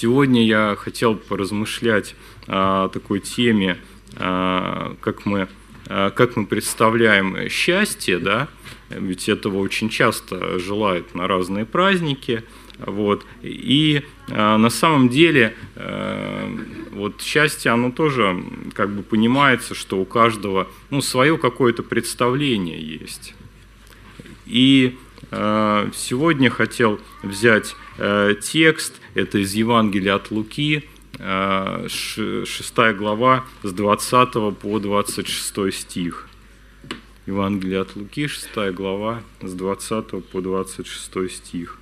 Сегодня я хотел поразмышлять о такой теме, как мы представляем счастье, да? Ведь этого очень часто желают на разные праздники. Вот. И на самом деле вот счастье, оно тоже как бы понимается, что у каждого свое какое-то представление есть. И сегодня хотел взять текст, это из Евангелия от Луки, 6 глава, с 20 по 26 стих. Евангелие от Луки, 6 глава, с 20 по 26 стих.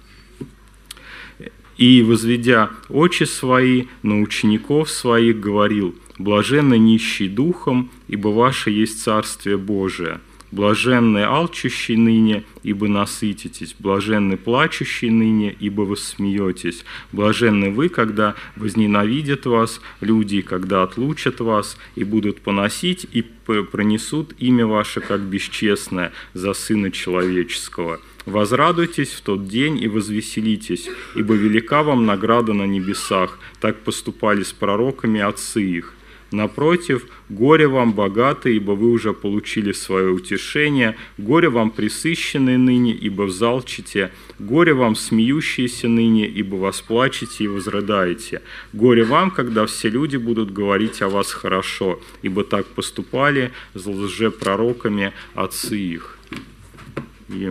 «И, возведя очи свои на учеников своих, говорил: блаженны нищие духом, ибо ваше есть Царствие Божие. Блаженны алчущие ныне, ибо насытитесь. Блаженны плачущие ныне, ибо воссмеетесь. Блаженны вы, когда возненавидят вас люди, когда отлучат вас, и будут поносить, и пронесут имя ваше, как бесчестное, за Сына Человеческого. Возрадуйтесь в тот день и возвеселитесь, ибо велика вам награда на небесах. Так поступали с пророками отцы их. Напротив, горе вам, богатые, ибо вы уже получили свое утешение, горе вам, пресыщенные ныне, ибо взалчите, горе вам, смеющиеся ныне, ибо восплачете и возрыдаете, горе вам, когда все люди будут говорить о вас хорошо, ибо так поступали с лжепророками отцы их». И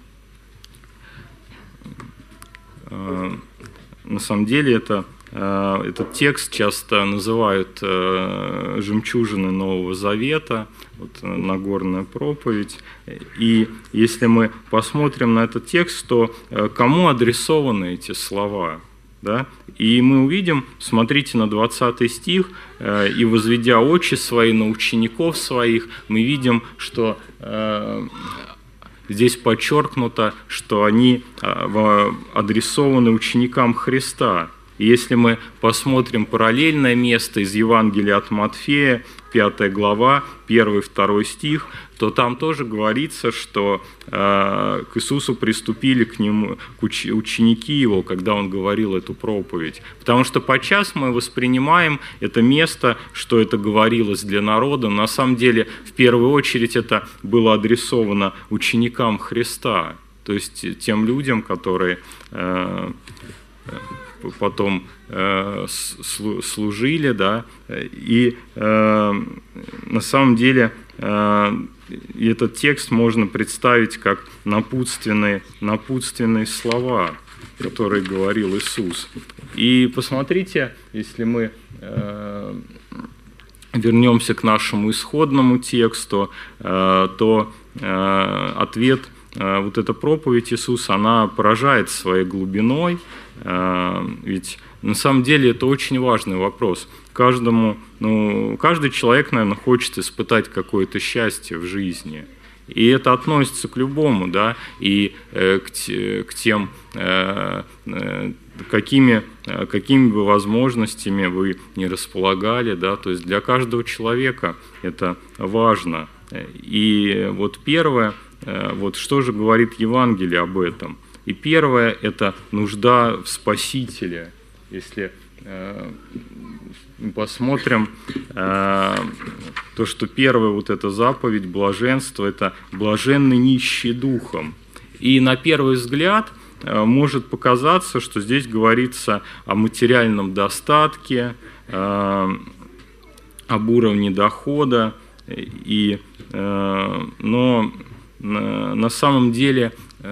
на самом деле этот текст часто называют жемчужиной Нового Завета, вот, Нагорная проповедь. И если мы посмотрим на этот текст, то кому адресованы эти слова? Да? И мы увидим, смотрите на 20 стих, «И возведя очи свои на учеников своих», мы видим, что здесь подчеркнуто, что они адресованы ученикам Христа. И если мы посмотрим параллельное место из Евангелия от Матфея, 5 глава, 1-2 стих, то там тоже говорится, что к Иисусу приступили к нему ученики его, когда он говорил эту проповедь. Потому что подчас мы воспринимаем это место, что это говорилось для народа, но на самом деле в первую очередь это было адресовано ученикам Христа, то есть тем людям, которые потом служили, да, и на самом деле этот текст можно представить как напутственные слова, которые говорил Иисус. И посмотрите, если мы вернемся к нашему исходному тексту, то ответ, вот эта проповедь Иисуса, она поражает своей глубиной, ведь на самом деле это очень важный вопрос. Каждый человек, наверное, хочет испытать какое-то счастье в жизни. И это относится к любому, да, и к тем, какими бы возможностями вы не располагали, да, то есть для каждого человека это важно. И вот первое, вот что же говорит Евангелие об этом? И первое – это нужда в Спасителе. Если посмотрим, то, что первая вот эта заповедь, блаженство – это блаженны нищие духом. И на первый взгляд может показаться, что здесь говорится о материальном достатке, об уровне дохода, но на самом деле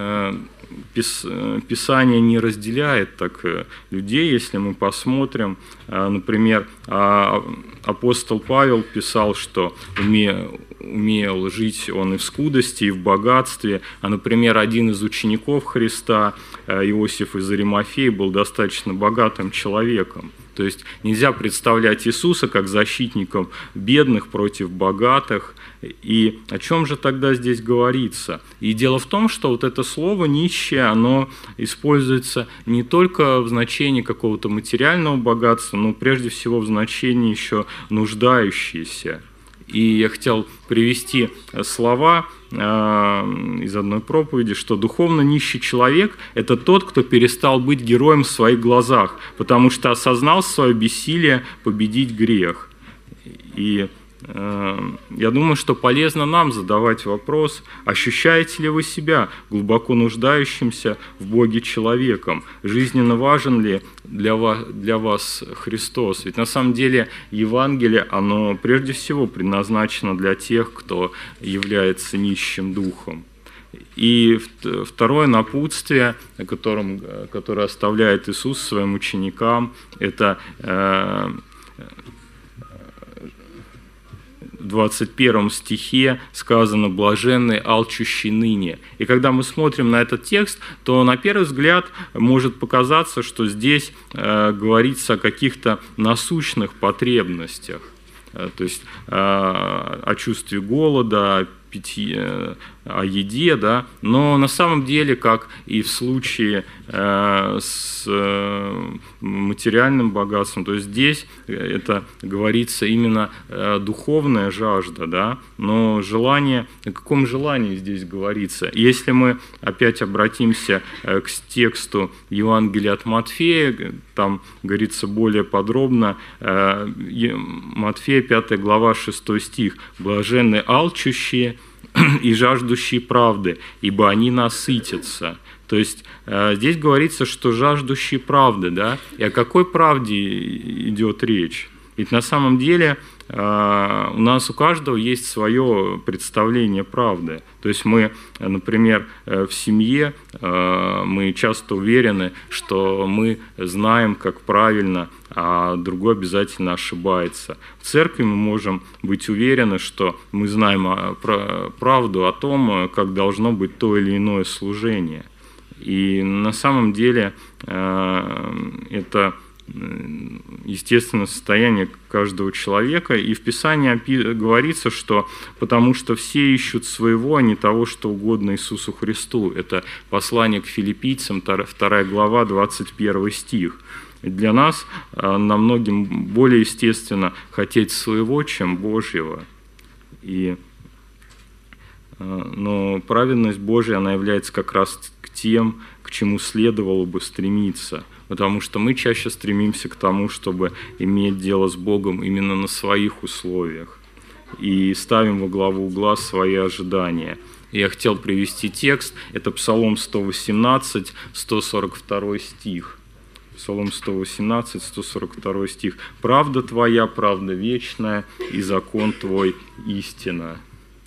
Писание не разделяет так людей. Если мы посмотрим, например, апостол Павел писал, что умел жить он и в скудости, и в богатстве. А, например, один из учеников Христа, Иосиф из Аримафеи, был достаточно богатым человеком. То есть нельзя представлять Иисуса как защитником бедных против богатых. И о чем же тогда здесь говорится? И дело в том, что вот это слово «нищее», оно используется не только в значении какого-то материального богатства, но прежде всего в значении еще «нуждающиеся». И я хотел привести слова из одной проповеди, что духовно нищий человек – это тот, кто перестал быть героем в своих глазах, потому что осознал свое бессилие победить грех. И я думаю, что полезно нам задавать вопрос, ощущаете ли вы себя глубоко нуждающимся в Боге человеком? Жизненно важен ли для вас Христос? Ведь на самом деле Евангелие, оно прежде всего предназначено для тех, кто является нищим духом. И второе напутствие, которое оставляет Иисус своим ученикам, это в 21 стихе сказано «блаженны алчущие ныне». И когда мы смотрим на этот текст, то на первый взгляд может показаться, что здесь говорится о каких-то насущных потребностях, то есть о чувстве голода, о питье, о еде, да? Но на самом деле, как и в случае с материальным богатством, то есть здесь это говорится именно духовная жажда, да? Но желание, о каком желании здесь говорится? Если мы опять обратимся к тексту Евангелия от Матфея, там говорится более подробно, Матфея 5 глава 6 стих: «Блаженны алчущие и жаждущие правды, ибо они насытятся». То есть здесь говорится, что жаждущие правды, да? И о какой правде идет речь? Ведь на самом деле у нас у каждого есть свое представление правды. То есть мы, например, в семье мы часто уверены, что мы знаем, как правильно, а другой обязательно ошибается. В церкви мы можем быть уверены, что мы знаем правду о том, как должно быть то или иное служение. И на самом деле это естественное состояние каждого человека. И в Писании говорится, что потому что все ищут своего, а не того, что угодно Иисусу Христу. Это послание к филиппийцам, 2 глава, 21 стих. Для нас намного более естественно хотеть своего, чем Божьего. Но праведность Божья, она является как раз к тем, к чему следовало бы стремиться. Потому что мы чаще стремимся к тому, чтобы иметь дело с Богом именно на своих условиях. И ставим во главу угла свои ожидания. И я хотел привести текст. Это Псалом 118, 142 стих. Псалом 118, 142 стих. «Правда Твоя, правда вечная, и закон Твой истина».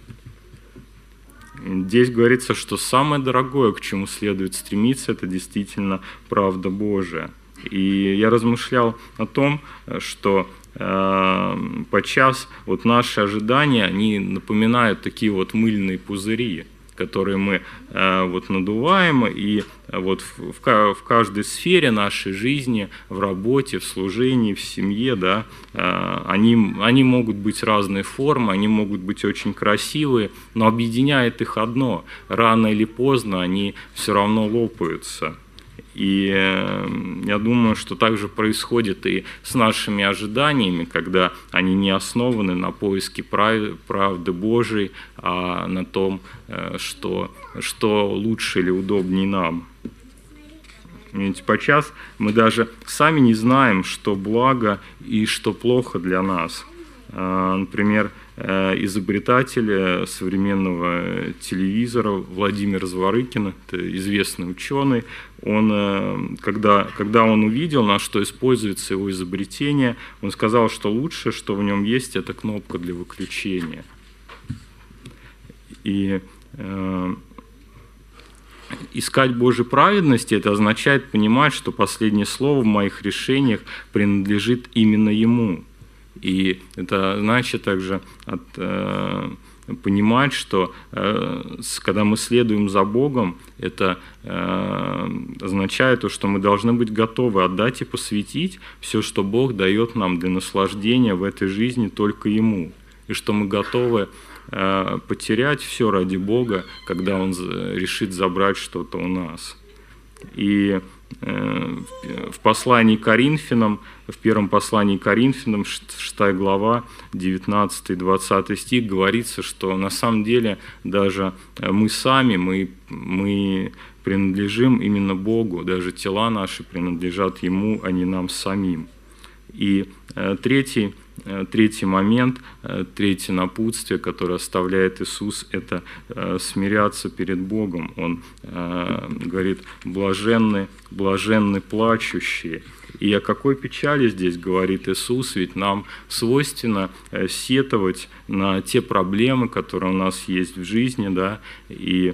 Здесь говорится, что самое дорогое, к чему следует стремиться, это действительно правда Божия. И я размышлял о том, что подчас вот наши ожидания, они напоминают такие вот мыльные пузыри, которые мы вот надуваем, и вот в каждой сфере нашей жизни, в работе, в служении, в семье, да, они могут быть разной формы, они могут быть очень красивые, но объединяет их одно: рано или поздно они все равно лопаются. И я думаю, что так же происходит и с нашими ожиданиями, когда они не основаны на поиске правды Божией, а на том, что лучше или удобнее нам. Ведь подчас мы даже сами не знаем, что благо и что плохо для нас. Например, изобретатель современного телевизора Владимир Зворыкин, это известный ученый, он, когда он увидел, на что используется его изобретение, он сказал, что лучшее, что в нем есть, это кнопка для выключения. И искать Божьей праведности – это означает понимать, что последнее слово в моих решениях принадлежит именно Ему. И это значит также понимать, что когда мы следуем за Богом, это означает то, что мы должны быть готовы отдать и посвятить все, что Бог дает нам для наслаждения в этой жизни, только Ему. И что мы готовы потерять все ради Бога, когда Он решит забрать что-то у нас. И в послании к Коринфянам, в первом послании к Коринфянам, 6 глава, 19-20 стих, говорится, что на самом деле даже мы сами, мы принадлежим именно Богу, даже тела наши принадлежат Ему, а не нам самим. И третий момент, третье напутствие, которое оставляет Иисус, это смиряться перед Богом. Он говорит: блаженны плачущие. И о какой печали здесь говорит Иисус? Ведь нам свойственно сетовать на те проблемы, которые у нас есть в жизни, да, и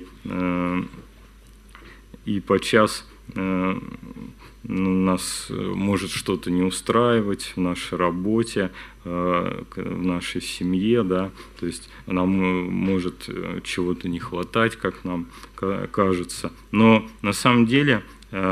подчас нас может что-то не устраивать в нашей работе, в нашей семье, да, то есть нам может чего-то не хватать, как нам кажется. Но на самом деле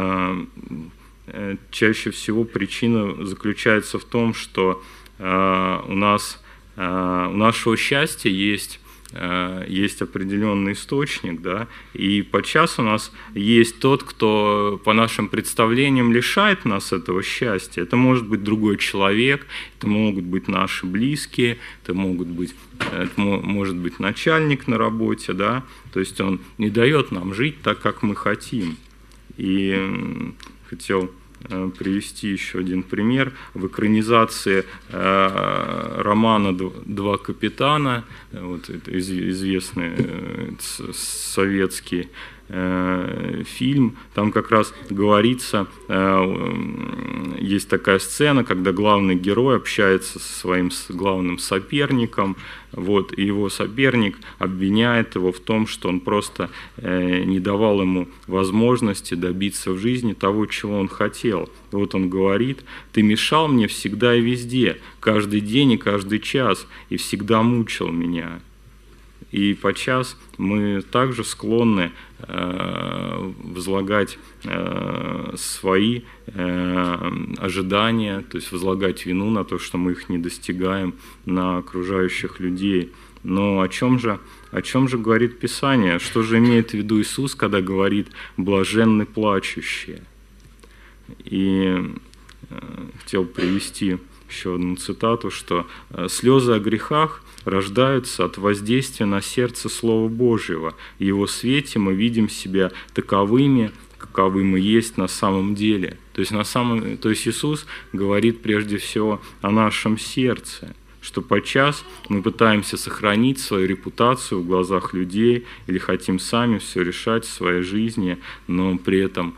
чаще всего причина заключается в том, что у нашего счастья есть определенный источник, да, и подчас у нас есть тот, кто по нашим представлениям лишает нас этого счастья. Это может быть другой человек, это могут быть наши близкие, это может быть начальник на работе, да, то есть он не дает нам жить так, как мы хотим. И хотел привести еще один пример. В экранизации романа «Два капитана», вот это известный советский фильм, там как раз говорится, есть такая сцена, когда главный герой общается со своим главным соперником, вот, и его соперник обвиняет его в том, что он просто не давал ему возможности добиться в жизни того, чего он хотел. И вот он говорит: «Ты мешал мне всегда и везде, каждый день и каждый час, и всегда мучил меня». И подчас мы также склонны возлагать свои ожидания, то есть возлагать вину на то, что мы их не достигаем, на окружающих людей. Но о чем же говорит Писание? Что же имеет в виду Иисус, когда говорит «блаженны плачущие»? И хотел привести еще одну цитату, что слезы о грехах рождаются от воздействия на сердце Слова Божьего. В Его свете мы видим себя таковыми, каковы мы есть на самом деле. То есть Иисус говорит прежде всего о нашем сердце, что подчас мы пытаемся сохранить свою репутацию в глазах людей или хотим сами все решать в своей жизни, но при этом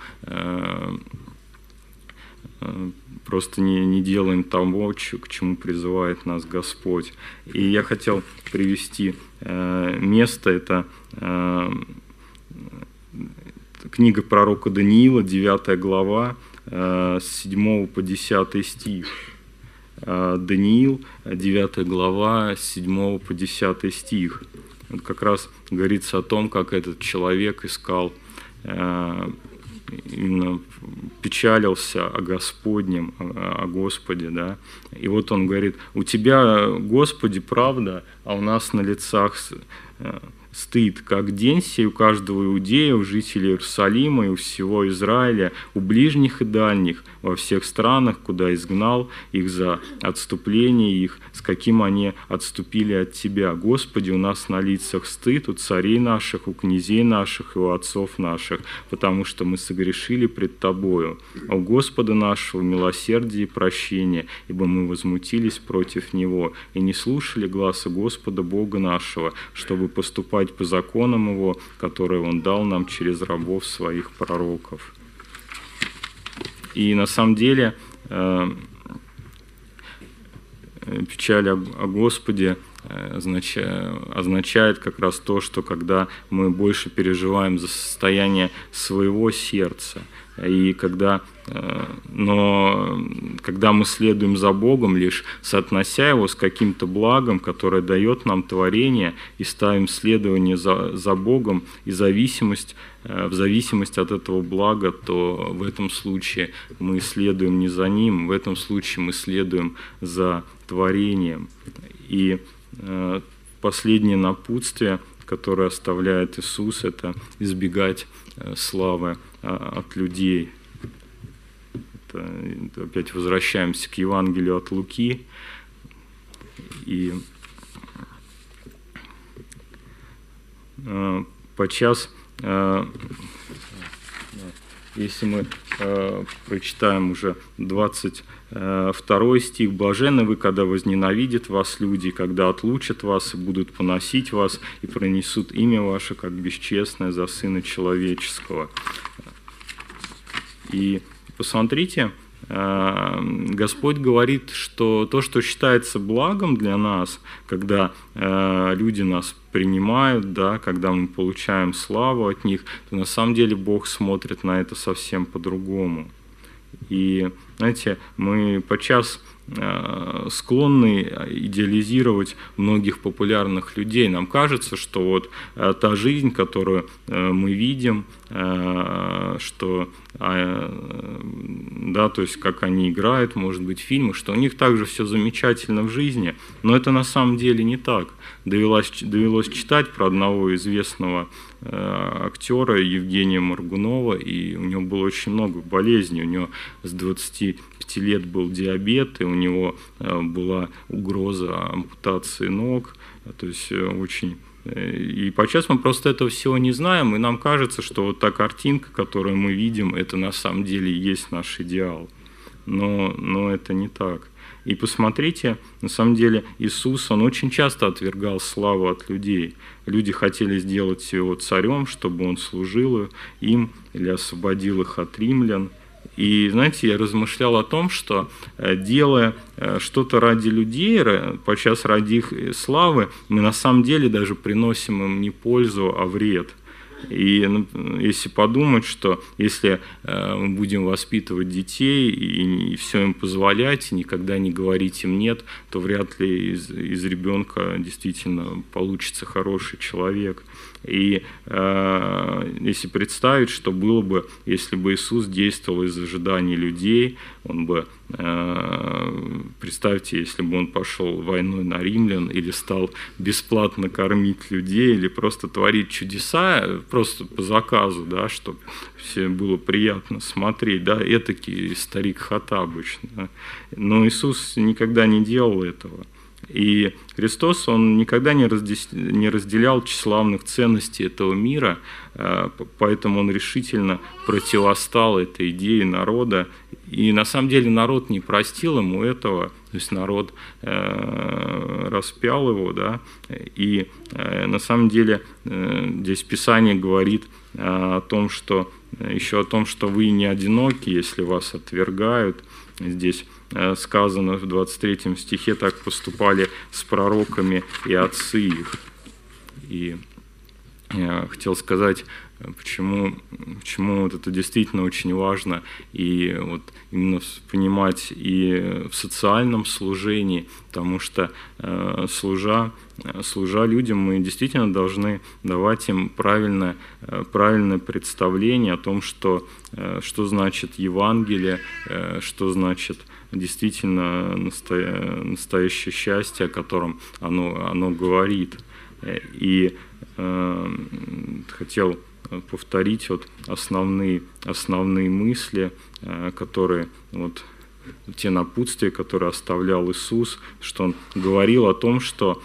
просто не делаем того, к чему призывает нас Господь. И я хотел привести место, это книга пророка Даниила, 9 глава, с 7 по 10 стих. Даниил, 9 глава, с 7 по 10 стих. Вот как раз говорится о том, как этот человек искал, именно печалился о Господнем, о Господе, да. И вот он говорит: «У Тебя, Господи, правда, а у нас на лицах стыд, как день сей у каждого иудея, у жителей Иерусалима и у всего Израиля, у ближних и дальних, во всех странах, куда изгнал их за отступление их, с каким они отступили от Тебя. Господи, у нас на лицах стыд, у царей наших, у князей наших и у отцов наших, потому что мы согрешили пред Тобою. А у Господа нашего милосердие и прощение, ибо мы возмутились против Него и не слушали гласа Господа Бога нашего, чтобы поступать по законам Его, которые Он дал нам через рабов Своих пророков». И на самом деле печаль о Господе означает как раз то, что когда мы больше переживаем за состояние своего сердца, но когда мы следуем за Богом, лишь соотнося Его с каким-то благом, которое дает нам творение, и ставим следование за Богом и в зависимость от этого блага, то в этом случае мы следуем не за Ним, в этом случае мы следуем за творением. И последнее напутствие, которое оставляет Иисус, это избегать славы от людей. Это опять возвращаемся к Евангелию от Луки. И подчас, если мы прочитаем уже 22 стих: «Блаженны вы, когда возненавидят вас люди, когда отлучат вас и будут поносить вас, и пронесут имя ваше, как бесчестное, за Сына Человеческого». И посмотрите, Господь говорит, что то, что считается благом для нас, когда люди нас принимают, да, когда мы получаем славу от них, то на самом деле Бог смотрит на это совсем по-другому. И, знаете, мы подчас склонны идеализировать многих популярных людей. Нам кажется, что вот та жизнь, которую мы видим, что, да, то есть как они играют, может быть, в фильмах, что у них также все замечательно в жизни, но это на самом деле не так. Довелось читать про одного известного актера Евгения Моргунова, и у него было очень много болезней. У него с 25 лет был диабет, и у него была угроза ампутации ног, то есть очень... И подчас мы просто этого всего не знаем, и нам кажется, что вот та картинка, которую мы видим, это на самом деле и есть наш идеал. Но это не так. И посмотрите, на самом деле Иисус, Он очень часто отвергал славу от людей. Люди хотели сделать Его царем, чтобы Он служил им или освободил их от римлян. И, знаете, я размышлял о том, что, делая что-то ради людей, подчас ради их славы, мы на самом деле даже приносим им не пользу, а вред. И если подумать, что если мы будем воспитывать детей и все им позволять, и никогда не говорить им «нет», то вряд ли из ребенка действительно получится хороший человек. И если представить, что было бы, если бы Иисус действовал из ожиданий людей, Он бы, представьте, если бы Он пошел войной на римлян, или стал бесплатно кормить людей, или просто творить чудеса, просто по заказу, да, чтобы всем было приятно смотреть, да, этакий старик Хоттабыч. Да. Но Иисус никогда не делал этого. И Христос, Он никогда не разделял тщеславных ценностей этого мира, поэтому Он решительно противостал этой идее народа. И на самом деле народ не простил Ему этого, то есть народ распял Его, да, и на самом деле здесь Писание говорит о том, что вы не одиноки, если вас отвергают. Здесь сказано в 23 стихе: «Так поступали с пророками и отцы их». И я хотел сказать, почему вот это действительно очень важно, и вот именно понимать и в социальном служении, потому что служа людям, мы действительно должны давать им правильное представление о том, что значит Евангелие, что значит действительно настоящее счастье, о котором оно говорит. И хотел повторить вот основные мысли, которые вот те напутствия, которые оставлял Иисус, что Он говорил о том, что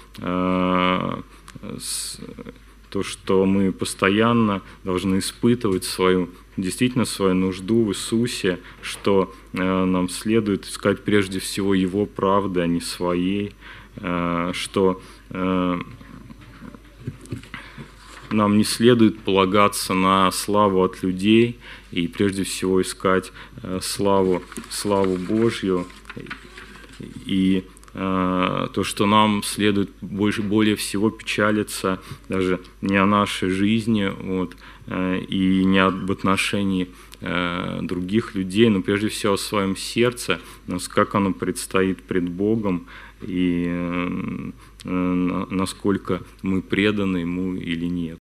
мы постоянно должны испытывать действительно свою нужду в Иисусе, что нам следует искать прежде всего Его правды, а не своей, что нам не следует полагаться на славу от людей и прежде всего искать славу Божью, и то, что нам следует более всего печалиться даже не о нашей жизни, вот, и не об отношении других людей, но прежде всего о своем сердце, как оно предстоит пред Богом, и насколько мы преданы Ему или нет.